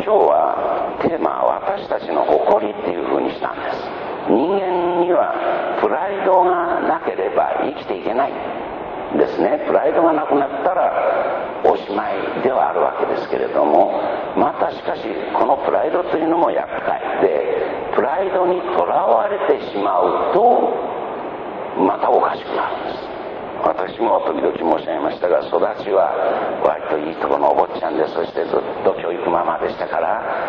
日はテーマは私たちの誇りっていうふうにしたんです。人間にはプライドがなければ生きていけないですね。プライドがなくなったらおしまいではあるわけですけれども、またしかしこのプライドというのも厄介で、プライドにとらわれてしまうとまたおかしくなるんです。私も時々申し上げましたが、育ちは割といいところのお坊ちゃんで、そしてずっと教育ママでしたから、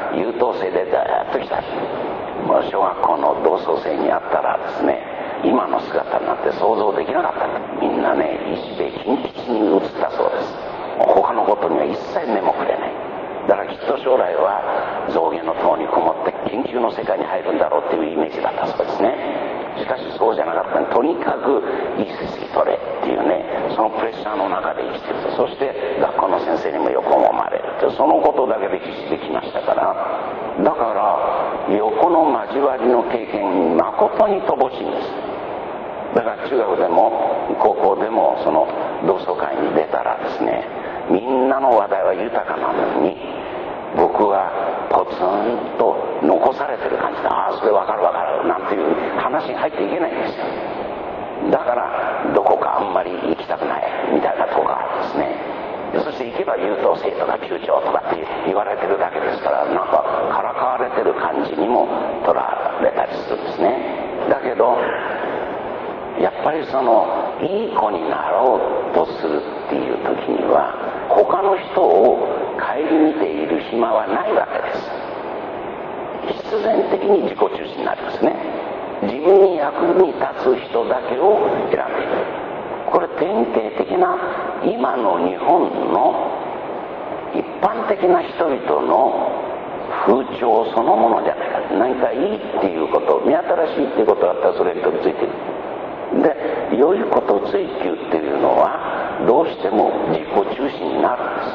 優等生でずっと来た。もう小学校の同窓生に会ったらですね、今の姿になって想像できなかった。みんなね、石で金吉に移ったそうです。他のことには一切目もくれない。だからきっと将来は象牙の塔にこもって研究の世界に入るんだろうっていうイメージだったそうですね。しかしそうじゃなかったね。とにかくいい成績取れっていうね、そのプレッシャーの中で生きてると。そして学校の先生にも横もまれると、そのことだけで必死できましたから、だから横の交わりの経験に誠に乏しいんです。だから中学でも高校でもその同窓会に出たらですね、みんなの話題は豊かなのに、僕はポツンと残されてる感じで、ああそれ分かる分かるなんていう話に入っていけないんですよ。だからどこかあんまり行きたくないみたいなとこがあるんですね。そして行けば優等生とか級長とかって言われてるだけですから、なんかからかわれてる感じにもとらわれたりするんですね。だけどやっぱりそのいい子になろうとするっていう時には、他の人を顧みている暇はないわけです。必然的に自己中心になりますね。自分に役に立つ人だけを選んでいく。これ典型的な今の日本の一般的な人々の風潮そのものじゃないか。何かいいっていうこと、目新しいっていうことがあったらそれに飛びついている。で、良いこと追求っていうのはどうしても自己中心になるんです。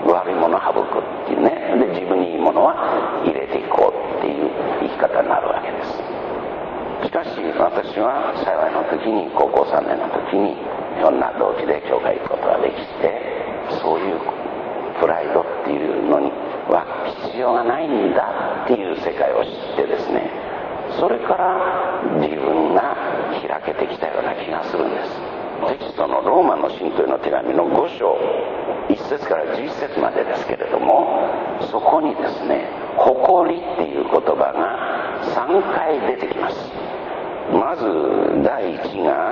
悪いものを省くっていうね。で、自分にいいものは入れていこうっていう生き方になるわけです。しかし私は幸いの時に高校3年の時にいろんな動機で教会行くことができて、そういうプライドっていうのには必要がないんだっていう世界を知ってですね、それから自分が開けてきたような気がするんです。テキストのローマの信徒への手紙の5章1節から11節までですけれども、そこにですね、誇りっていう言葉が3回出てきます。まず第1が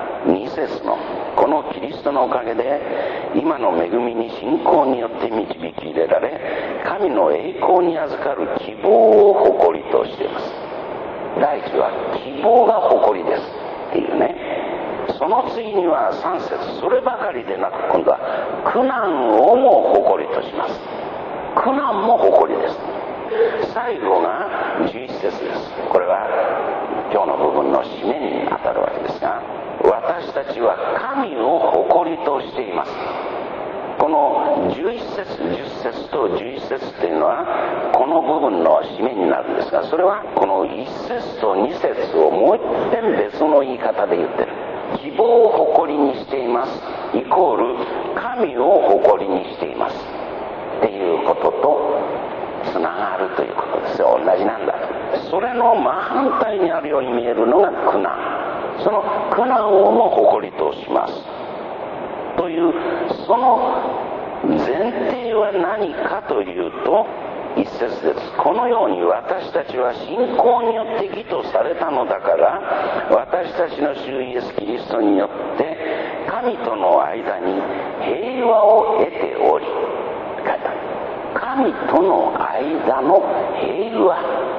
2節の、このキリストのおかげで今の恵みに信仰によって導き入れられ、神の栄光に預かる希望を誇りとしています。第1は希望が誇りですっていうね。その次には3節、そればかりでなく今度は苦難をも誇りとします。苦難も誇りです。最後が11節です。これは今日の部分の締めにあたるわけですが、私たちは神を誇りとしています。この11節10節と11節っていうのはこの部分の締めになるんですが、それはこの1節と2節をもう一遍別の言い方で言ってる。希望を誇りにしていますイコール神を誇りにしていますっていうこととつながるということですよ。同じなんだ。それの真反対にあるように見えるのが苦難。その苦難をも誇りとしますという、その前提は何かというと、一節です。このように私たちは信仰によって義とされたのだから、私たちの主イエスキリストによって神との間に平和を得ており、書いてある。神との間の平和、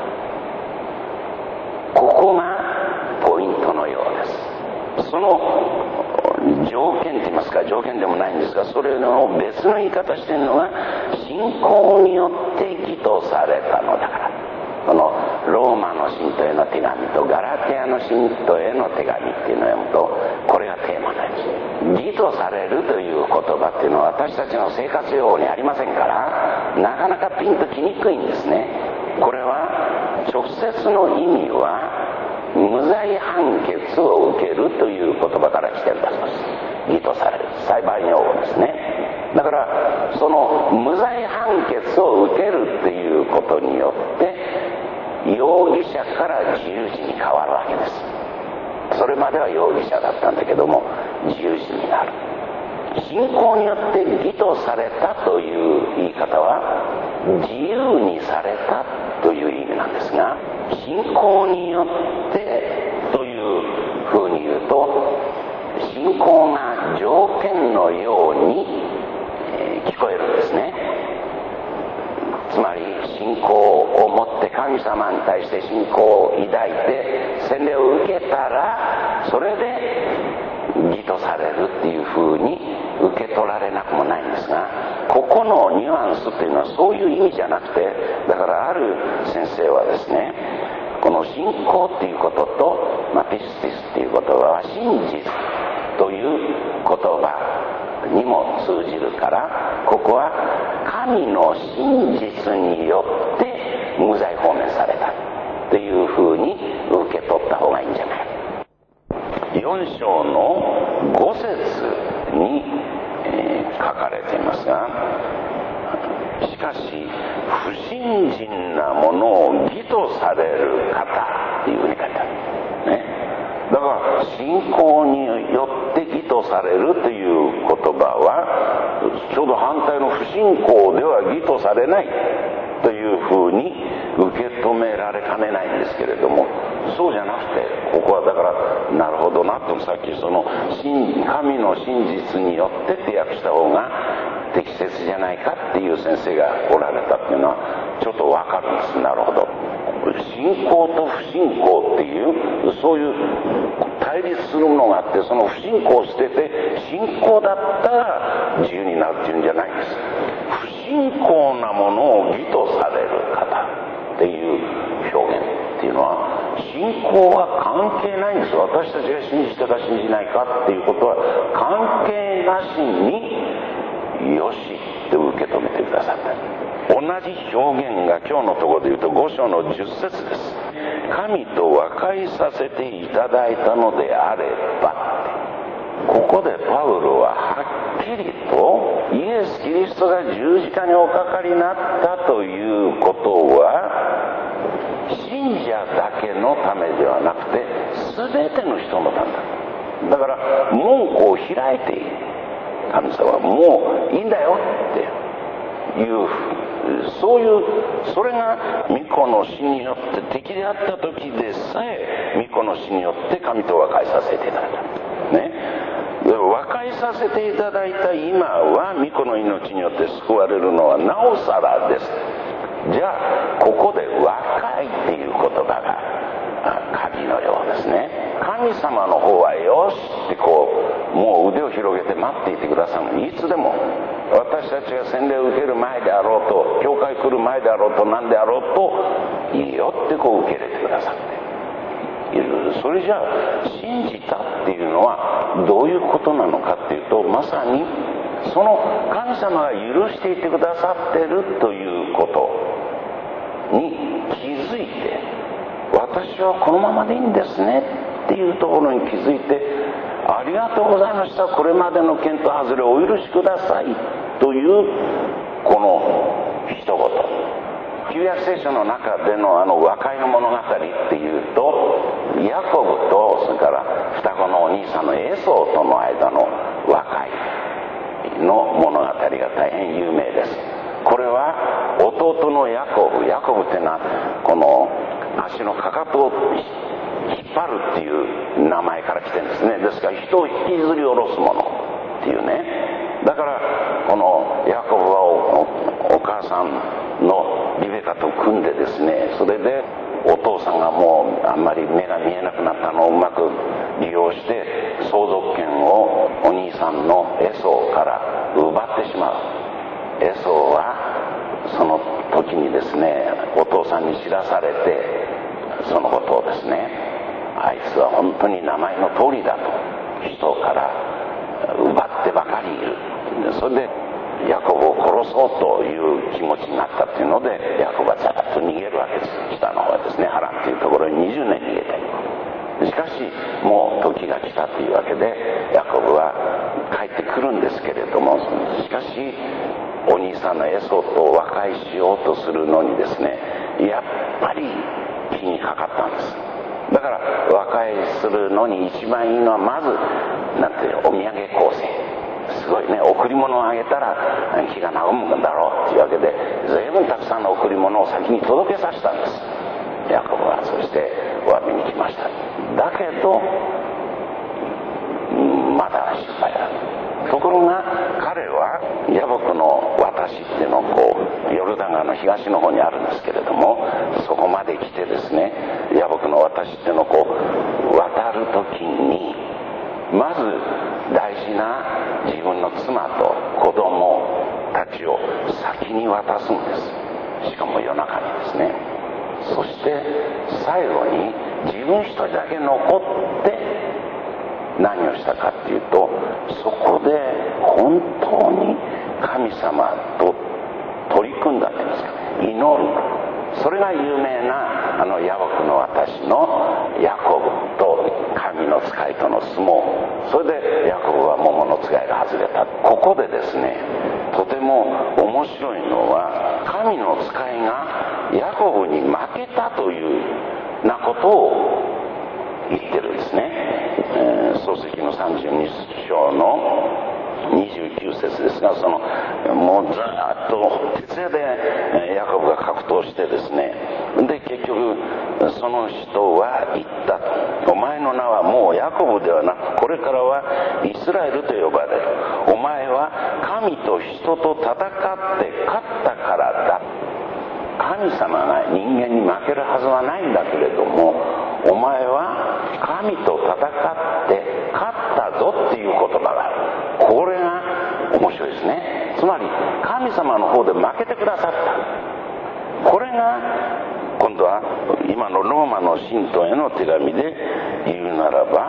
ここがポイントのようです。その条件といいますか、条件でもないんですが、それの別の言い方しているのが信仰によって義とされたのだから。このローマの信徒への手紙とガラテヤの信徒への手紙っていうのを読むと、これがテーマなんです。義とされるという言葉っていうのは私たちの生活用語にありませんから、なかなかピンときにくいんですね。これは直接の意味は無罪判決を受けるという言葉から来てるんだそうです。義とされる、裁判用語ですね。 だからその無罪判決を受けるっていうことによって容疑者から自由人に変わるわけです。それまでは容疑者だったんだけども自由人になる。信仰によって義とされたという言い方は自由にされたという意味なんですが、信仰によってというふうに言うと信仰が条件のように聞こえるんですね。つまり信仰を持って神様に対して信仰を抱いて洗礼を受けたらそれで義とされるっていうふうに受け取られなくもないんですが、ここのニュアンスっていうのはそういう意味じゃなくて、だからある先生はですね、この信仰っていうことと、ピスティスっていう言葉は真実という言葉にも通じるから、ここは神の真実によって無罪放免されたというふうに受け取った方がいいんじゃないか。4章の5節に、書かれていますが、しかし不信心なものを義とされる方というふうに書いてあるね。だから信仰によって義とされるという言葉はちょうど反対の不信仰では義とされないというふうに受け止められかねないんですけれども、そうじゃなくてここはだからなるほどなと、さっきその神の真実によってって訳した方が適切じゃないかっていう先生がおられたっていうのはちょっとわかるんです。なるほど。信仰と不信仰っていうそういう対立するものがあって、その不信仰を捨てて信仰だったら自由になるっていうんじゃないんです。不信仰なものを義とされる方っていう表現っていうのは信仰は関係ないんです。私たちが信じたか信じないかっていうことは関係なしによしって受け止めてくださった。同じ表現が今日のところで言うと5章の10節です。神と和解させていただいたのであればって、ここでパウロははっきりとイエス・キリストが十字架におかかりになったということは信者だけのためではなくて全ての人のためだ。だから門戸を開いている神様はもういいんだよっていうそういうそれが御子の死によって敵であった時でさえ御子の死によって神と和解させていただいたね。和解させていただいた今は御子の命によって救われるのはなおさらです。じゃあここで和解っていう言葉が鍵のようですね。神様の方はよしってもう腕を広げて待っていてくださる。いつでも私たちが洗礼を受ける前であろうと教会来る前であろうと何であろうといいよって受け入れてくださっている。それじゃあ信じたっていうのはどういうことなのかっていうと、まさにその神様が許していてくださってるということに気づいて、私はこのままでいいんですねっていうところに気づいて、ありがとうございました、これまでの検討外れをお許しくださいというこの一言、旧約聖書の中での和解の物語っていうと、ヤコブとそれから双子のお兄さんのエソーとの間の和解の物語が大変有名です。これは弟のヤコブっていうのはこの足のかかとを引っ張るっていう名前から来てるんですね。ですから人を引きずり下ろすものっていうね。だからこのヤコブはお母さんのリベカと組んでですね、それでお父さんがもうあんまり目が見えなくなったのをうまく利用して相続権をお兄さんのエソーから奪ってしまう。エソーはその時にですね、お父さんに知らされてそのことをですね、あいつは本当に名前の通りだと人から奪ってばかりいる。それでヤコブを殺そうという気持ちになったっていうので、ヤコブはざっと逃げるわけです。北の方へですね、ハランっていうところに20年逃げて、 しかしもう時が来たというわけでヤコブは帰ってくるんですけれども、しかしお兄さんのエソと和解しようとするのにですね、やっぱり気にかかったんです。だから和解するのに一番いいのは、まずなんていうお土産構成、すごいね、贈り物をあげたら気が和むんだろうというわけで、随分たくさんの贈り物を先に届けさせたんです、ヤコブは。そしてお詫びに来ました。だけどまだ失敗だ。ところが彼はヤボクの渡しっていうのをヨルダン川の東の方にあるんですけれども、そこまで来てですね、ヤボクの渡しっていうのを渡る時に、まず大事な自分の妻と子供たちを先に渡すんです。しかも夜中にですね。そして最後に自分一人だけ残って何をしたかっていうと、そこで本当に神様と取り組んだっていうんですか、祈る。それが有名なヤボクの私のヤコブと神の使いとの相撲。それでヤコブは桃のつがいが外れた。ここでですね、とても面白いのは、神の使いがヤコブに負けたというなことを言ってるんですね。創世記の32章の29節ですが、もうずっと徹夜でヤコブが格闘してですね、で結局その人は言ったと。お前の名はもうヤコブではなく、これからはイスラエルと呼ばれる。お前は神と人と戦って勝ったからだ。神様が人間に負けるはずはないんだけれども、お前は神と戦って勝ったぞっていう言葉がある。これが面白いですね。つまり神様の方で負けてくださった。これが今度は今のローマの信徒への手紙で言うならば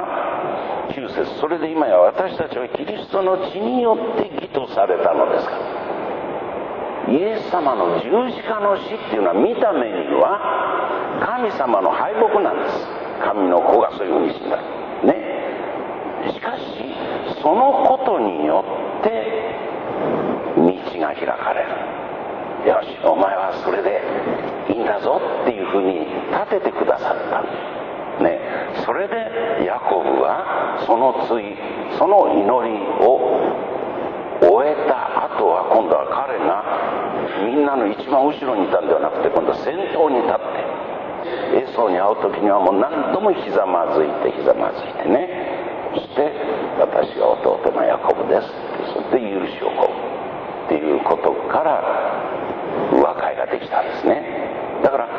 9節、それで今や私たちはキリストの血によって義とされたのですから。イエス様の十字架の死っていうのは見た目には神様の敗北なんです。神の子がそういうふうに死んだね。しかしそのことによって道が開かれる。よし、お前はそれでいいんだぞっていうふうに立ててくださったね。それでヤコブはその祈りを終えた後は、今度は彼がみんなの一番後ろにいたんではなくて、今度は先頭に立って、エソに会う時にはもう何度もひざまずいてね、そして私が弟のヤコブです、そして許しを請うっていうことから和解ができたんですね。だから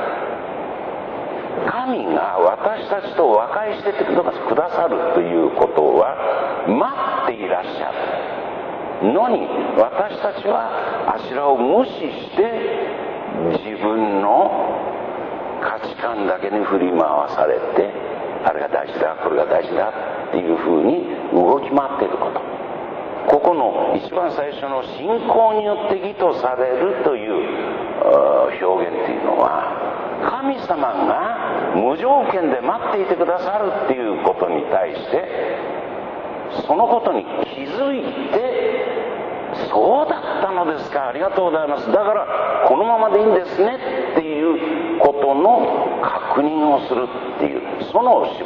神が私たちと和解してくださるということは待っていらっしゃるのに、私たちはあしらを無視して自分の価値観だけに振り回されて、あれが大事だこれが大事だっていうふうに動き回っていること、ここの一番最初の信仰によって義とされるという表現っていうのは、神様が無条件で待っていてくださるっていうことに対して、そのことに気づいて、そうだったのですか、ありがとうございます、だからこのままでいいんですねっていうことの確認をするっていう、その出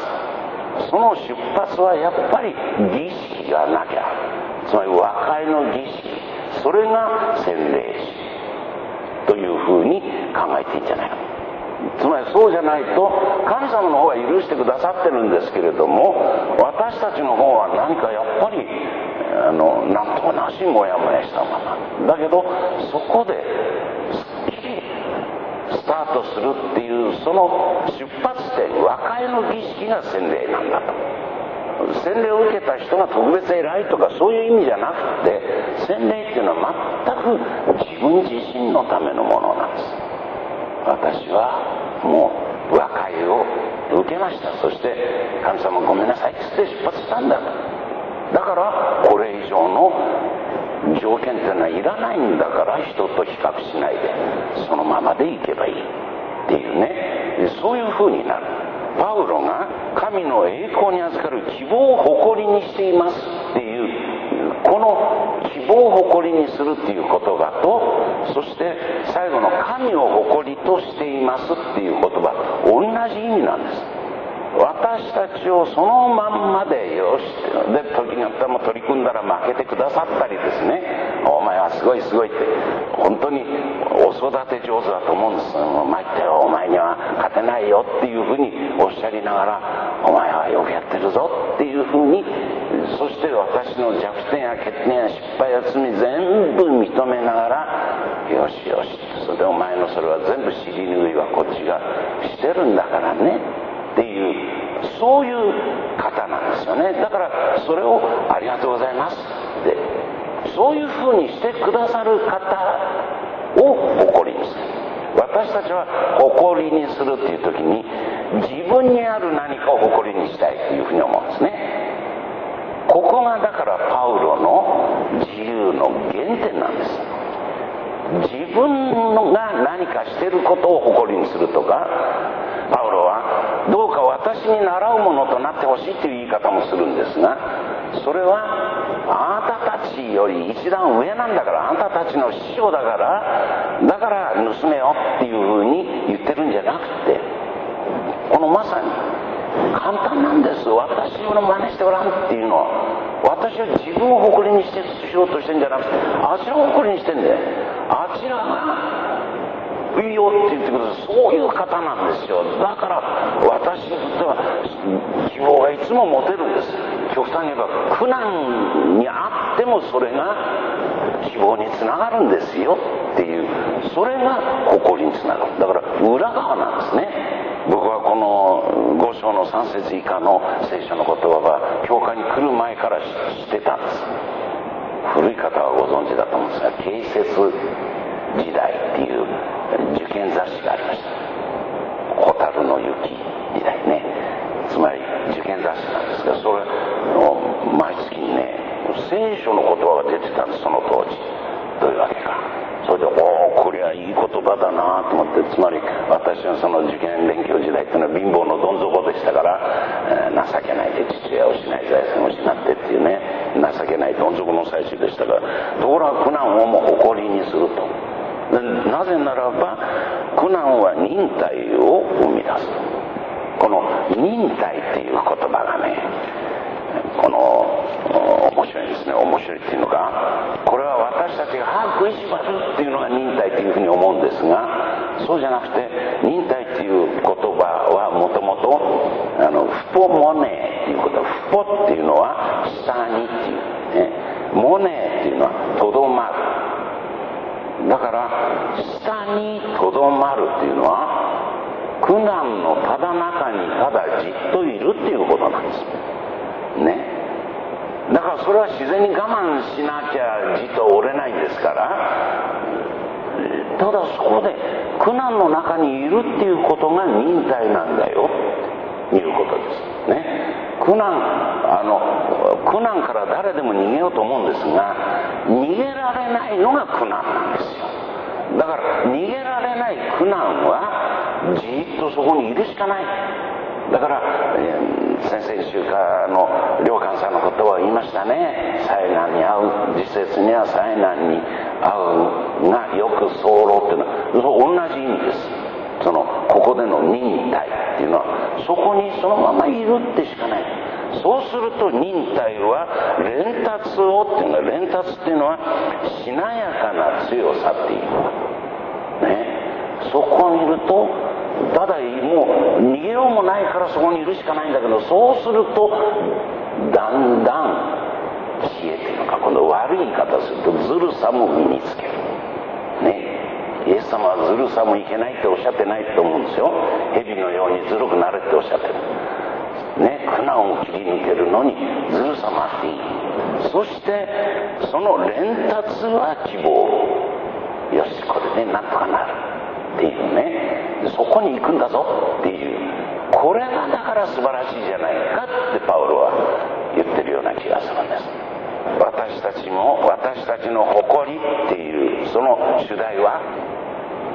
発はやっぱり儀式がなきゃ、つまり和解の儀式、それが洗礼式というふうに考えていいんじゃないか。つまりそうじゃないと、神様の方は許してくださってるんですけれども、私たちの方は何かやっぱりなんとかなしもやもやしたままだけど、そこですっきりスタートするっていう、その出発点、和解の儀式が洗礼なんだと。洗礼を受けた人が特別偉いとかそういう意味じゃなくて、洗礼っていうのは全く自分自身のためのものなんです。私はもう和解を受けました、そして神様ごめんなさいって出発したんだと。だからこれ以上の条件っていうのはいらないんだから、人と比較しないでそのままでいけばいいっていうね、そういう風になる。 パウロが神の栄光に預かる希望を誇りにしていますっていうこの希望を誇りにするっていう言葉と、そして最後の神を誇りとしていますっていう言葉、同じ意味なんです。私たちをそのまんまでよしで、時によってはもう取り組んだら負けてくださったりですね、お前はすごいすごいって本当にお育て上手だと思うんです。参ったよ、お前には勝てないよっていうふうにおっしゃりながら、お前はよくやってるぞっていうふうに、そして私の弱点や欠点や失敗や罪全部認めながら、よしよし、それでお前のそれは全部尻拭いはこっちがしてるんだからねっていう、そういう方なんですよね。だからそれをありがとうございますって、そういうふうにしてくださる方を誇りにする。私たちは誇りにするっていう時に、自分にある何かを誇りにしたいというふうに思うんですね。ここがだからパウロの自由の原点なんです。自分が何かしてることを誇りにするとか、パウロはどうか私に習うものとなってほしいという言い方もするんですが、それはあなたたちより一段上なんだから、あなたたちの師匠だから盗めよっていうふうに言ってるんじゃなくて、このまさに簡単なんです。私の真似してごらんっていうのは、私は自分を誇りにしてしようとしてるんじゃなくて、あちらを誇りにしてんだよ。あちらがいいよって言ってください。そういう方なんですよ。だから私にとっては希望がいつも持てるんです。極端に言えば苦難にあってもそれが希望につながるんですよっていう、それが誇りにつながる。だから裏側なんですね。僕はこの5章の3節以下の聖書の言葉は教会に来る前から知ってたんです。古い方はご存知だと思うんですが、慶節時代っていう受験雑誌がありました。蛍の雪時代ね、つまり受験雑誌なんですが、それを毎月にね、聖書の言葉が出てたんです。その当時どういうわけか。それでこれはいい言葉だなと思って、つまり私のその受験勉強時代っていうのは貧乏のどん底でしたから、情けないで父親を失い財産を失ってっていうね、情けないどん底の最中でしたから、ところが苦難をも誇りにすると。なぜならば苦難は忍耐を生み出すと。この忍耐っていう言葉がね、この面白いですね。面白いっていうのが、これは私たちが歯食いしばるっていうのが忍耐っていうふうに思うんですが、そうじゃなくて、忍耐っていう言葉はもともとフポモネっていうこと、フポっていうのは下にっていうね、モネっていうのはとどまる。だから下にとどまるっていうのは苦難のただ中にただじっといるっていうことなんですね。だからそれは自然に我慢しなきゃじっと折れないんですから、ただそこで苦難の中にいるっていうことが忍耐なんだよということですね。苦難から誰でも逃げようと思うんですが、逃げられないのが苦難なんですよ。だから逃げられない苦難はじっとそこにいるしかない。だから、先々週からの良寛さんの言葉を言いましたね。災難に遭う、時節には災難に遭うがよく候っていうのは同じ意味です。ここでの忍耐っていうのはそこにそのままいるってしかない。そうすると忍耐は連達をっていうのは、連達っていうのはしなやかな強さっていうね。そこにいるとただもう逃げようもないからそこにいるしかないんだけど、そうするとだんだん消えているのか、今度悪い言い方するとずるさも身につけるね。イエス様はずるさもいけないっておっしゃってないと思うんですよ。蛇のようにずるくなれっておっしゃってるね。苦難を切り抜けるのにずるさもあっていい。そしてその連達は希望、よしこれでなんとかなるっていうね、そこに行くんだぞっていう、これがだから素晴らしいじゃないかってパウロは言ってるような気がするんです。私たちも私たちの誇りっていうその主題は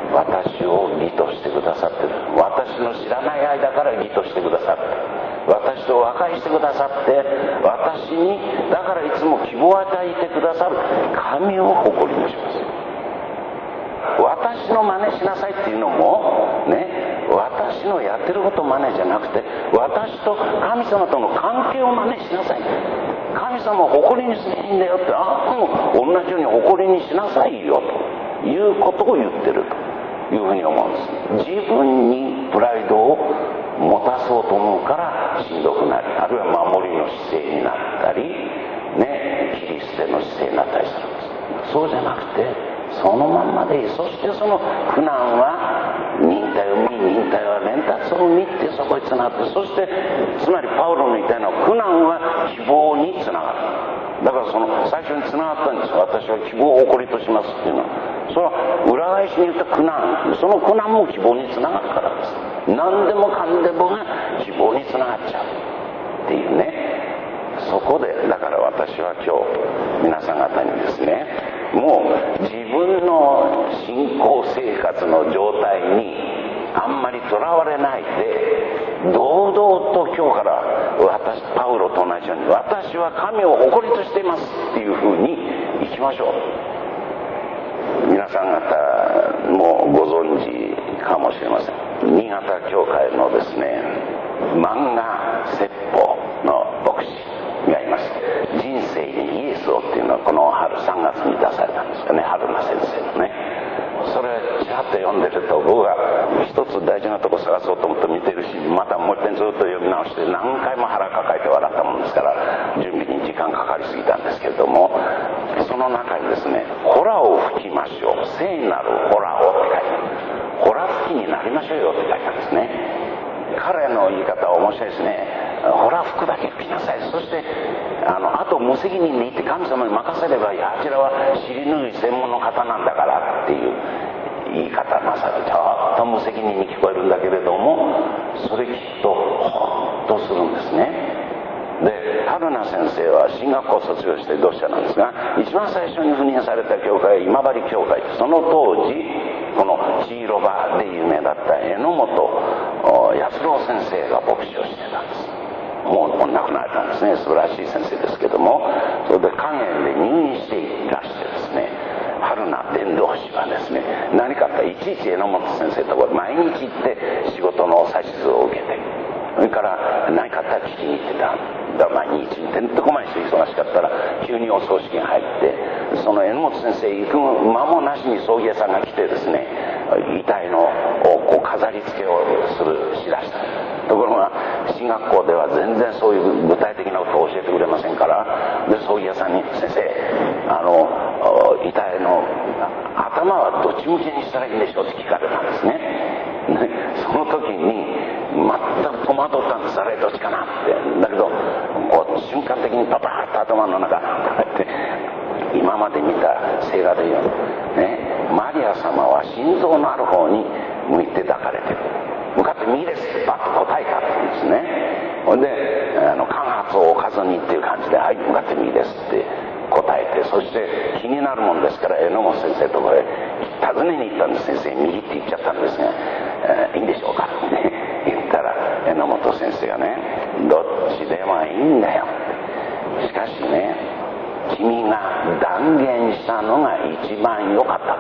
私を義としてくださってる。私の知らない間から義としてくださって、私と和解してくださって、私にだからいつも希望を与えてくださる神を誇りにします。私の真似しなさいっていうのもね、私のやってること真似じゃなくて、私と神様との関係を真似しなさい。神様を誇りにするんだよって、あなたも同じように誇りにしなさいよということを言ってるというふうに思うんです。自分にプライドを持たそうと思うからしんどくなり、あるいは守りの姿勢になったりね、切り捨ての姿勢になったりするんです。そうじゃなくて、そのまんまでいい。そしてその苦難は忍耐を見、忍耐は連達を見ってそこにつながって、そしてつまりパウロの言ったような苦難は希望につながる。だからその最初につながったんです。私は希望を誇りとしますっていうのは、それは裏返しに言った苦難、その苦難も希望につながるからです。何でもかんでもが希望につながっちゃうっていうね。そこでだから私は今日皆さん方にですね、もう自分の信仰生活の状態にあんまりとらわれないで、堂々と今日から私パウロと同じように、私は神を誇りとしていますっていうふうにいきましょう。皆さん方もご存知かもしれません。新潟教会のですね、漫画説法の牧師がいます。人生にイエスをっていうのはこの春3月に出されたんですよね、春名先生のね。それちらっと読んでると、僕が一つ大事なとこ探そうと思って見てるし、またもう一遍ずっと読み直して何回も腹抱えて笑ったもんですから準備に時間かかりすぎたんですけれども、その中にですね、ホラを吹きましょう、聖なるホラをって書いてある。ホラ吹きになりましょうよって書いてあるんですね。彼の言い方は面白いですね。ほら服だけ吹きなさい。そしてあと無責任に言って神様に任せればいい。あちらは尻拭い専門の方なんだからっていう言い方なさる。ちょっと無責任に聞こえるんだけれども、それきっとほっとするんですね。で、春名先生は進学校を卒業して同志社なんですが、一番最初に赴任された教会は今治教会。その当時このチーロバで有名だった榎本康郎先生が牧師をしてたんです。もう亡くなられたんですね。素晴らしい先生ですけども、それで肝炎で入院していらしてですね、春名伝道師はですね、何かあったらいちいち榎本先生のところ毎日行って仕事の指図を受けて、それから何かあったら聞きに行ってた。だから毎日てんてこまいして忙しかったら急にお葬式が入って、その榎本先生行く間もなしに葬儀屋さんが来てですね、遺体のこう飾り付けをしだした。ところが進学校では全然そういう具体的なことを教えてくれませんから、で葬儀屋さんに「先生、遺体の頭はどっち向きにしたらいいんでしょう?」って聞かれたんですね。その時に全く戸惑ったんです。あれどっちかなって。だけどこう瞬間的にパパッと頭の中に入って、今まで見た聖画で言うね、マリア様は心臓のある方に向いて抱かれてる。向かって右ですってバッと答えたって言うんですね。ほんで間髪を置かずにっていう感じで、はい向かって右ですって答えて、そして気になるもんですから榎本先生のところへ尋ねに行ったんです。先生右って言っちゃったんですが、いいんでしょうかって言ったら、榎本先生がね、どっちでもいいんだよ。しかしね、君が断言したのが一番良かったって。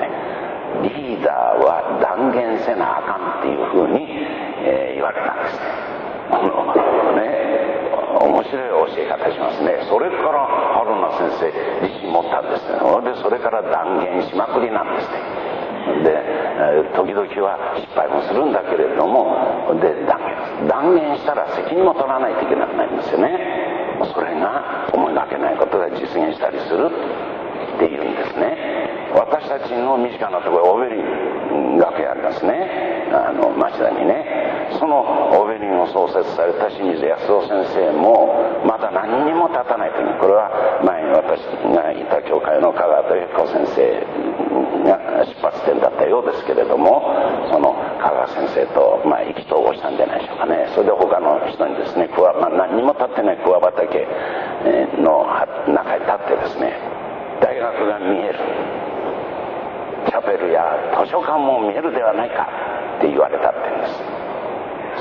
リーダーは断言せなあかんっていうふうに、言われたんですね。面白い教え方しますね。それから春名先生自信持ったんですね。でそれから断言しまくりなんですね。で時々は失敗もするんだけれども、で断言したら責任も取らないといけなくなりますよね。それが思いがけないことが実現したりするっていうんですね。私たちの身近なところ、オベリン学園ありますね、町田にね。そのオベリンを創設された清水康夫先生もまだ何にも経たない時に、これは前に私がいた教会の香川豊彦先生が出発点だったようですけれども、その香川先生と意気投合したんじゃないでしょうかね。それで他の人にですね、何にも経ってない桑畑の中に立ってですね、大学が見える、着ャペルや図書館も見えるではないかって言われたって言うんです。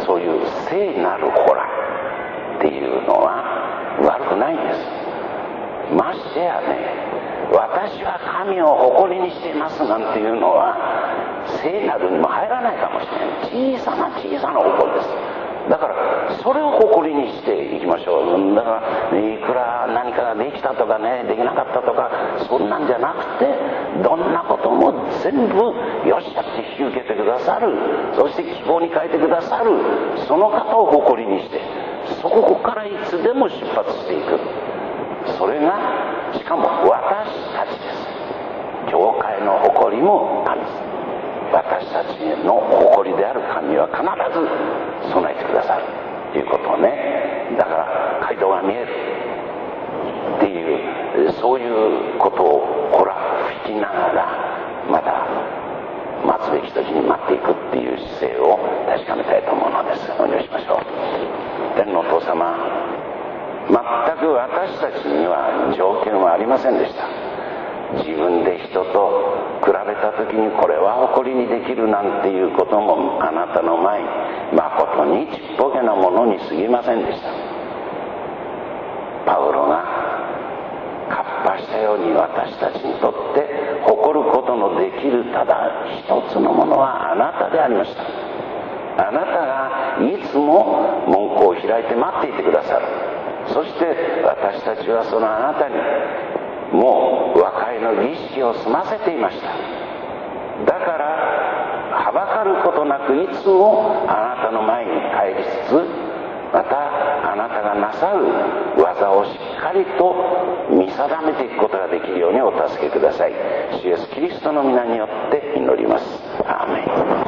そういう聖なるホラっていうのは悪くないんです。ましてやね、私は神を誇りにしていますなんていうのは聖なるにも入らないかもしれない。小さな小さな誇りです。だからそれを誇りにしていきましょう。だからいくら何かができたとかね、できなかったとかそんなんじゃなくて、どんなことも全部よっしゃって引き受けてくださる、そして希望に変えてくださるその方を誇りにして、そこからいつでも出発していく。それがしかも私たちです。教会の誇りも神です。私たちの誇りである神は必ず備えてくださるということをね。だから街道が見えるっていう、そういうことをほら吹きながら、まだ待つべき時に待っていくっていう姿勢を確かめたいと思うのです。お祈りしましょう。天のお父様、全く私たちには条件はありませんでした。自分で人と比べた時にこれは誇りにできるなんていうこともあなたの前に誠にちっぽけなものに過ぎませんでした。パウロがカッパしたように私たちにとって誇ることのできるただ一つのものはあなたでありました。あなたがいつも門戸を開いて待っていてくださる。そして私たちはそのあなたにもう和解の儀式を済ませていました。だからはばかることなくいつもあなたの前に帰りつつ、またあなたがなさる技をしっかりと見定めていくことができるようにお助けください。主イエスキリストの皆によって祈ります。アーメン。